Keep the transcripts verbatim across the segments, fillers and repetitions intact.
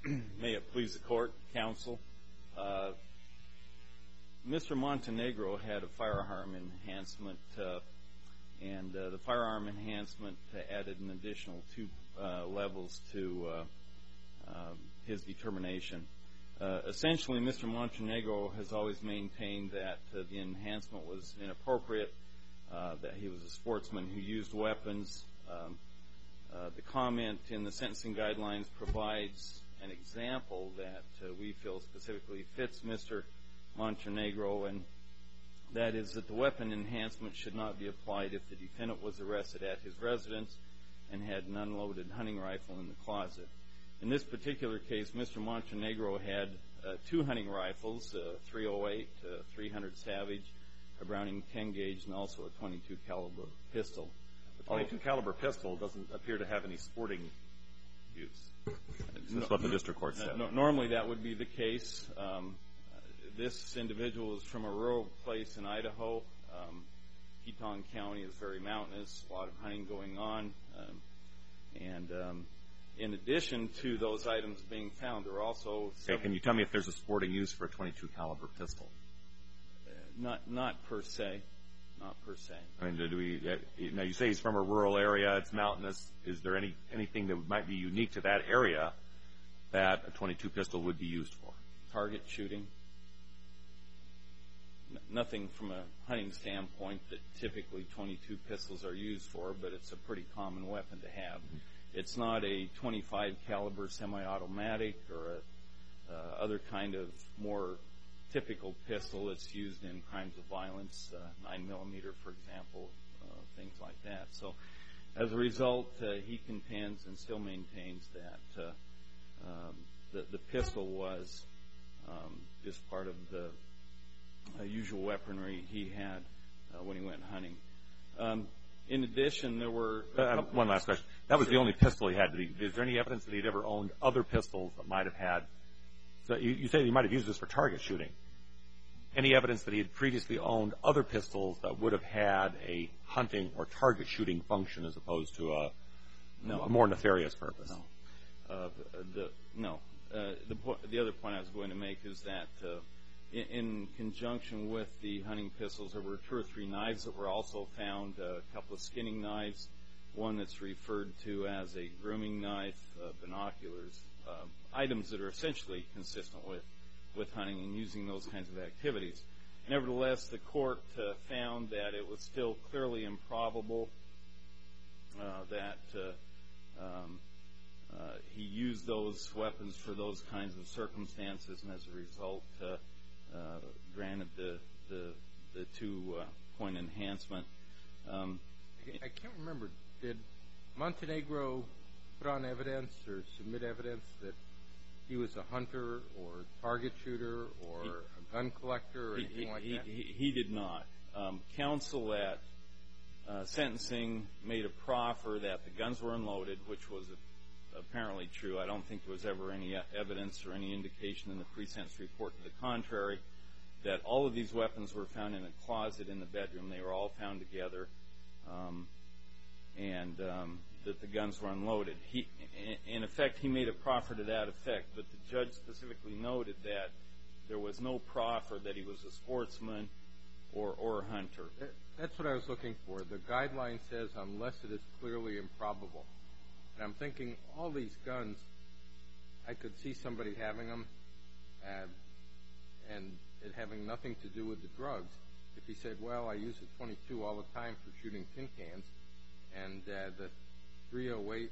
May it please the court, counsel. Uh, Mister Montenegro had a firearm enhancement, uh, and uh, the firearm enhancement added an additional two uh, levels to uh, uh, his determination. Uh, essentially, Mister Montenegro has always maintained that uh, the enhancement was inappropriate, uh, that he was a sportsman who used weapons. Um, uh, the comment in the sentencing guidelines provides an example that uh, we feel specifically fits Mister Montenegro, and that is that the weapon enhancement should not be applied if the defendant was arrested at his residence and had an unloaded hunting rifle in the closet. In this particular case, Mister Montenegro had uh, two hunting rifles, a three oh eight, a three hundred Savage, a Browning ten gauge, and also a twenty-two caliber pistol. The twenty-two caliber pistol doesn't appear to have any sporting use. That's what the district court said. No, normally that would be the case. Um, this individual is from a rural place in Idaho. Um, Teton County is very mountainous, a lot of hunting going on. Um, and um, in addition to those items being found, there are also... Okay, can you tell me if there's a sporting use for a twenty-two caliber pistol? Uh, not, not per se. Not per se. I mean, do we, uh, now you say he's from a rural area, it's mountainous. Is there any anything that might be unique to that area that a twenty-two pistol would be used for? Target shooting. N- nothing from a hunting standpoint that typically twenty-two pistols are used for, but it's a pretty common weapon to have. Mm-hmm. It's not a twenty-five caliber semi-automatic or a uh, other kind of more typical pistol that's used in crimes of violence, uh, nine millimeter, for example, uh, things like that. So, as a result, uh, he contends and still maintains that uh, um, the, the pistol was um, just part of the uh, usual weaponry he had uh, when he went hunting. Um, in addition, there were... Uh, one last question. That was the only pistol he had. Did he, is there any evidence that he'd ever owned other pistols that might have had... So you, you say he might have used this for target shooting. Any evidence that he had previously owned other pistols that would have had a hunting or target shooting function as opposed to a, no. a more nefarious purpose? No. Uh, the, no. Uh, the, po- the other point I was going to make is that uh, in, in conjunction with the hunting pistols, there were two or three knives that were also found, a couple of skinning knives, one that's referred to as a grooming knife, uh, binoculars, uh, items that are essentially consistent with, with hunting and using those kinds of activities. Nevertheless, the court uh, found that it was still clearly improbable uh, that uh, um, uh, he used those weapons for those kinds of circumstances, and as a result, uh, uh, granted the the, the two-point uh, enhancement. Um, I can't remember. Did Montenegro put on evidence or submit evidence that he was a hunter or target shooter or he, a gun collector or he, anything he, like he, that? He, he did not. Um, counsel at uh, sentencing made a proffer that the guns were unloaded, which was a, apparently true. I don't think there was ever any evidence or any indication in the pre-sentence report to the contrary that all of these weapons were found in a closet in the bedroom. They were all found together, um, and um, that the guns were unloaded. He, in effect, he made a proffer to that effect, but the judge specifically noted that there was no proffer that he was a sportsman or, or a hunter. That's what I was looking for. The guideline says unless it is clearly improbable. And I'm thinking all these guns, I could see somebody having them and, and it having nothing to do with the drugs. If he said, well, I use a twenty-two all the time for shooting tin cans, and uh, the three oh eight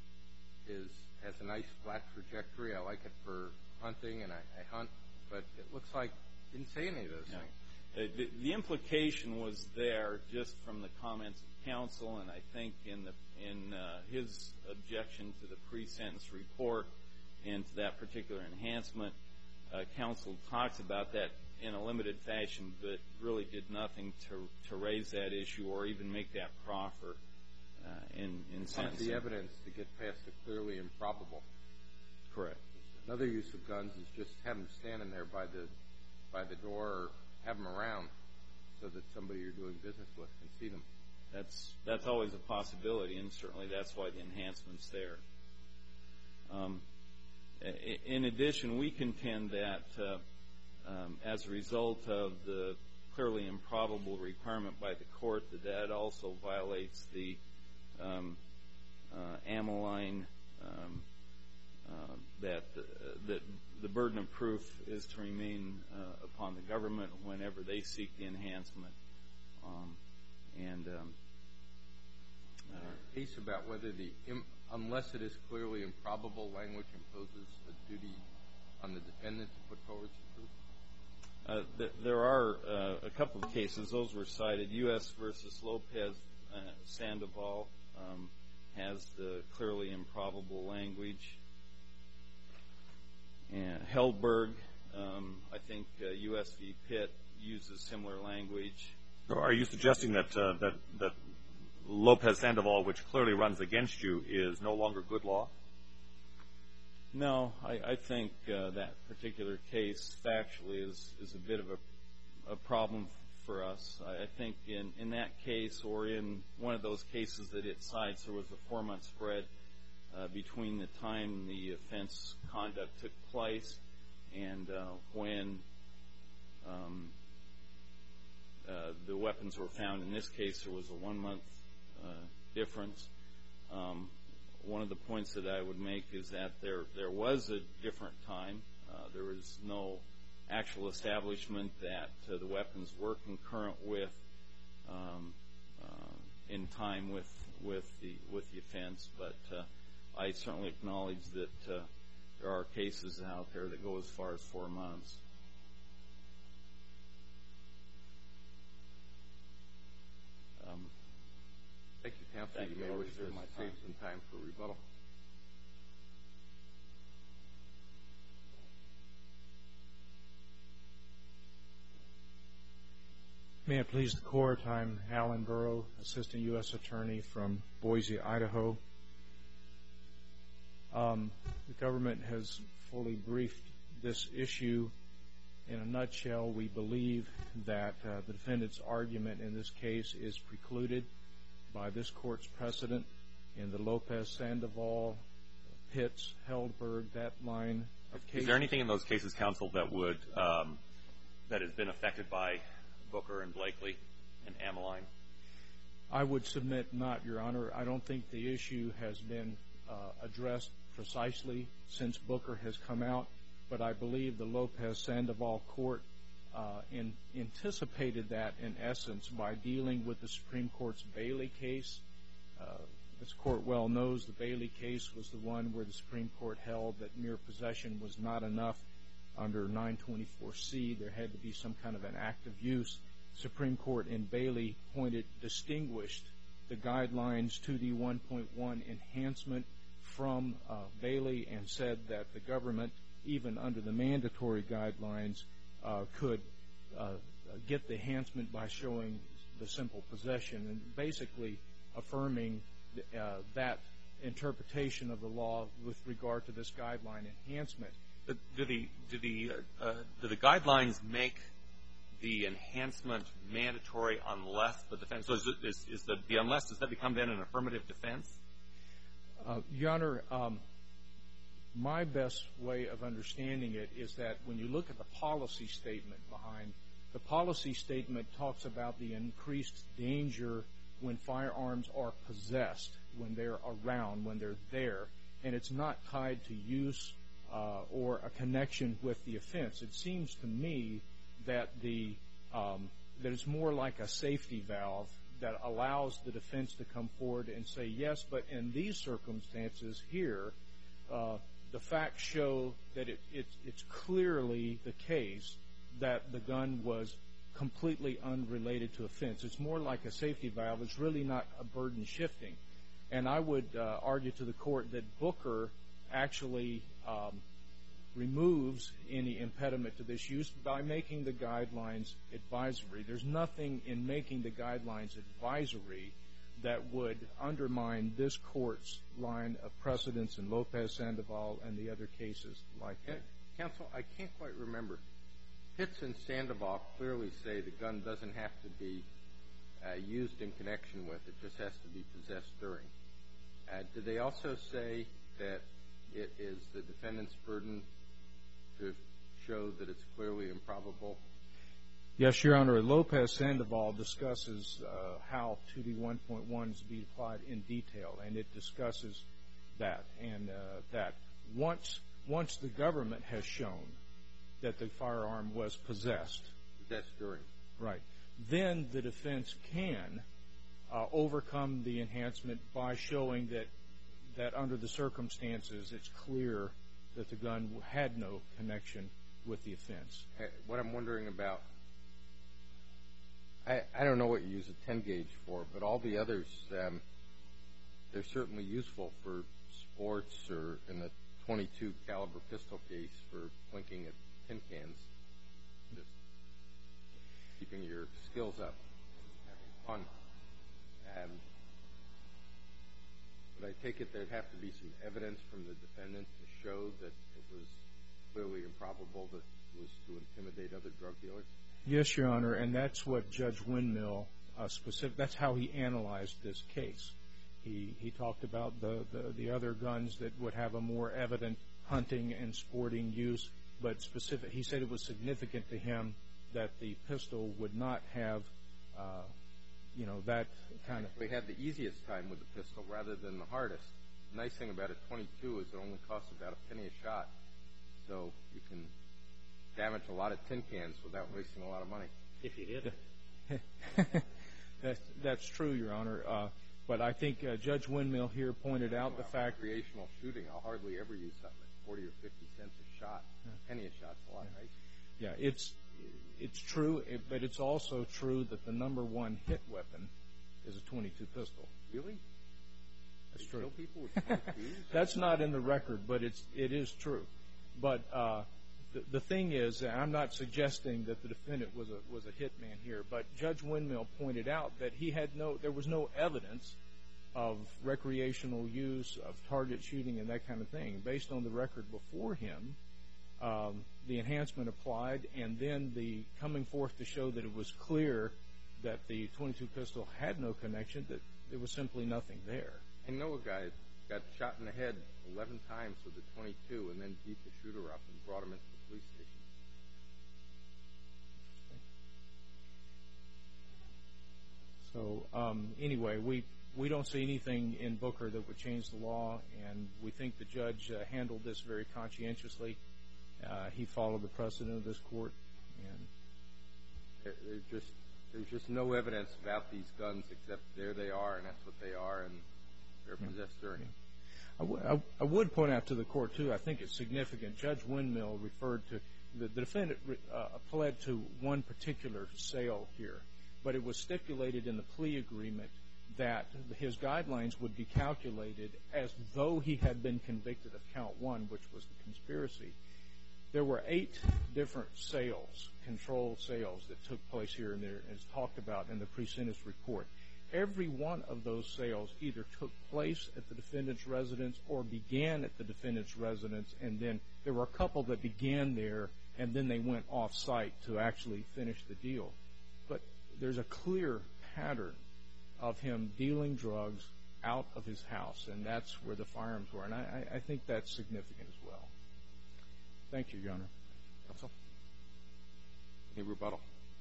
is has a nice flat trajectory. I like it for hunting, and I, I hunt, but it looks like he didn't say any of those yeah. things. Uh, the, the implication was there just from the comments of counsel, and I think in the in uh, his objection to the pre-sentence report and to that particular enhancement, uh, counsel talks about that in a limited fashion, but really did nothing to to raise that issue or even make that proffer uh, in in sentencing. The evidence to get past the clearly improbable. Correct. Another use of guns is just have them standing there by the by the door, or have them around so that somebody you're doing business with can see them. That's that's always a possibility, and certainly that's why the enhancement's there. Um, in addition, we contend that uh, um, as a result of the clearly improbable requirement by the court, that that also violates the um, uh, Ameline, um, uh, that, uh, that the burden of proof is to remain uh, upon the government whenever they seek the enhancement. Um, and um, uh, case about whether the im- unless it is clearly improbable language imposes a duty on the defendant to put forward some proof? Uh, th- there are uh, a couple of cases. Those were cited. U S versus Lopez uh, Sandoval um, has the clearly improbable language. And Hellberg, um, I think uh, U S v. Pitt uses similar language. So are you suggesting that uh, that that Lopez Sandoval, which clearly runs against you, is no longer good law? No, I, I think uh, that particular case factually is, is a bit of a, a problem for us. I, I think in, in that case, or in one of those cases that it cites, there was a four-month spread uh, between the time the offense conduct took place and uh, when um, uh, the weapons were found. In this case, there was a one-month uh, difference. Um, One of the points that I would make is that there there was a different time. Uh, there was no actual establishment that uh, the weapons were concurrent with um, uh, in time with with the with the offense. But uh, I certainly acknowledge that uh, there are cases out there that go as far as four months. Um, Thank you, counsel. Thank you you. may I'll wish to reserve my save time. some time for rebuttal. May it please the Court, I'm Alan Burrow, Assistant U S Attorney from Boise, Idaho. Um, the government has fully briefed this issue. In a nutshell, we believe that uh, the defendant's argument in this case is precluded by this Court's precedent in the Lopez Sandoval, Pitts, Hellberg, that line of cases. Is there anything in those cases, counsel, that would um, that has been affected by Booker and Blakely and Ameline? I would submit not, Your Honor. I don't think the issue has been uh, addressed precisely since Booker has come out, but I believe the Lopez Sandoval Court uh, in, anticipated that in essence by dealing with the Supreme Court's Bailey case. Uh, this Court well knows the Bailey case was the one where the Supreme Court held that mere possession was not enough under nine twenty-four C. There had to be some kind of an act of use. Supreme Court in Bailey pointed, distinguished the guidelines two D one point one enhancement from uh, Bailey and said that the government, even under the mandatory guidelines, uh, could uh, get the enhancement by showing the simple possession, and basically affirming uh, that interpretation of the law with regard to this guideline enhancement. But do the do the uh, do the guidelines make the enhancement mandatory unless the defense? So is, it, is, is the, the unless does that become then an affirmative defense? Uh, Your Honor, um, my best way of understanding it is that when you look at the policy statement behind, the policy statement talks about the increased danger when firearms are possessed, when they're around, when they're there, and it's not tied to use uh, or a connection with the offense. It seems to me that the um, that it's more like a safety valve that allows the defense to come forward and say, yes, but in these circumstances here, uh, the facts show that it, it, it's clearly the case that the gun was completely unrelated to offense. It's more like a safety valve. It's really not a burden shifting. And I would uh, argue to the Court that Booker actually um, removes any impediment to this use by making the guidelines advisory. There's nothing in making the guidelines advisory that would undermine this Court's line of precedence in Lopez Sandoval and the other cases like that. Counsel, I can't quite remember. Pitts and Sandoval clearly say the gun doesn't have to be uh, used in connection with. It just has to be possessed during. Uh, do they also say that it is the defendant's burden to show that it's clearly improbable? Yes, Your Honor. Lopez-Sandoval discusses uh, how two D one point one is to be applied in detail, and it discusses that, and uh, that once once the government has shown that the firearm was possessed, Possessed during. right, then the defense can uh, overcome the enhancement by showing that that under the circumstances it's clear that the gun had no connection with the offense. What I'm wondering about, I, I don't know what you use a ten gauge for, but all the others, um, they're certainly useful for sports or in the twenty-two caliber pistol case for plinking at tin cans, just keeping your skills up, having fun. Um, but I take it there'd have to be some evidence from the defendant to show that it was clearly improbable that it was to intimidate other drug dealers? Yes, Your Honor, and that's what Judge Windmill uh, specific. That's how he analyzed this case. He he talked about the, the, the other guns that would have a more evident hunting and sporting use, but specific. He said it was significant to him that the pistol would not have, uh, you know, that kind of. We had the easiest time with the pistol rather than the hardest. The nice thing about a twenty-two is it only costs about a penny a shot, so you can damage a lot of tin cans without wasting a lot of money. If you hit it. that's, that's true, Your Honor. Uh, but I think uh, Judge Windmill here pointed out the fact. Recreational shooting, I'll hardly ever use something at forty or fifty cents a shot. Yeah. A penny a shot's a lot, right? Yeah, it's it's true, it, but it's also true that the number one hit weapon is a twenty-two pistol. Really? That's they true. Kill people with twenty-twos? That's not in the record, but it's it is true. But uh, the the thing is, I'm not suggesting that the defendant was a was a hitman here, but Judge Windmill pointed out that he had no there was no evidence of recreational use of target shooting and that kind of thing. Based on the record before him, um, the enhancement applied, and then the coming forth to show that it was clear that the twenty-two pistol had no connection, that there was simply nothing there. I know a guy got shot in the head eleven times with a twenty-two and then beat the shooter up and brought him into the police station. So um, anyway, we we don't see anything in Booker that would change the law, and we think the judge uh, handled this very conscientiously. Uh, he followed the precedent of this court, and there, there's just there's just no evidence about these guns except there they are, and that's what they are, and they're yeah. possessed during. Yeah. I, w- I, I would point out to the court too. I think it's significant. Judge Windmill referred to the, the defendant uh, pled to one particular sale here, but it was stipulated in the plea agreement that his guidelines would be calculated as though he had been convicted of count one, which was the conspiracy. There were eight different sales, controlled sales, that took place here and there, as talked about in the pre-sentence report. Every one of those sales either took place at the defendant's residence or began at the defendant's residence, and then there were a couple that began there, and then they went off-site to actually finish the deal. But there's a clear pattern of him dealing drugs out of his house, and that's where the firearms were. And I, I think that's significant as well. Thank you, Your Honor. Counsel? Any rebuttal?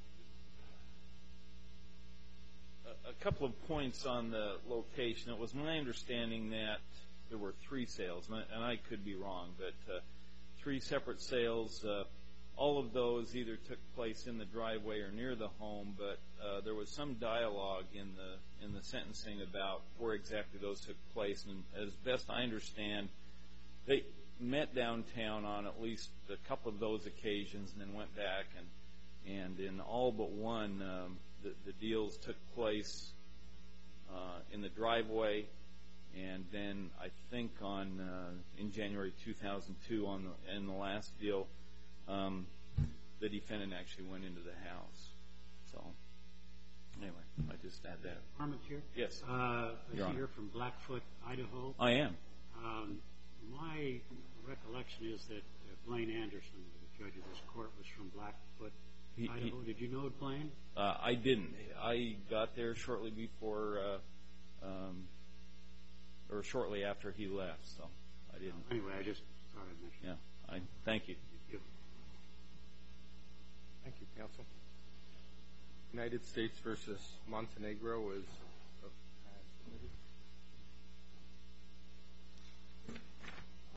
A, a couple of points on the location. It was my understanding that there were three sales, and I, and I could be wrong, but uh, three separate sales. Uh, all of those either took place in the driveway or near the home, but uh, there was some dialogue in the in the sentencing about where exactly those took place. And as best I understand, they met downtown on at least a couple of those occasions and then went back, and and in all but one, um, the, the deals took place uh, in the driveway, and then I think on uh, in January two thousand two on the, in the last deal, um, the defendant actually went into the house. So anyway, I just add that. Armature? Yes. Uh, I Your see Honor. you're from Blackfoot, Idaho. I am. Um, my recollection is that uh, Blaine Anderson, the judge of this court, was from Blackfoot, He- Idaho. he- Did you know Blaine? Uh, I didn't. I got there shortly before, uh, um, or shortly after he left. So I, I didn't. Anyway, I just thought I'd mention it. Yeah. I thank you. Thank you. Thank you, counsel. United States versus Montenegro is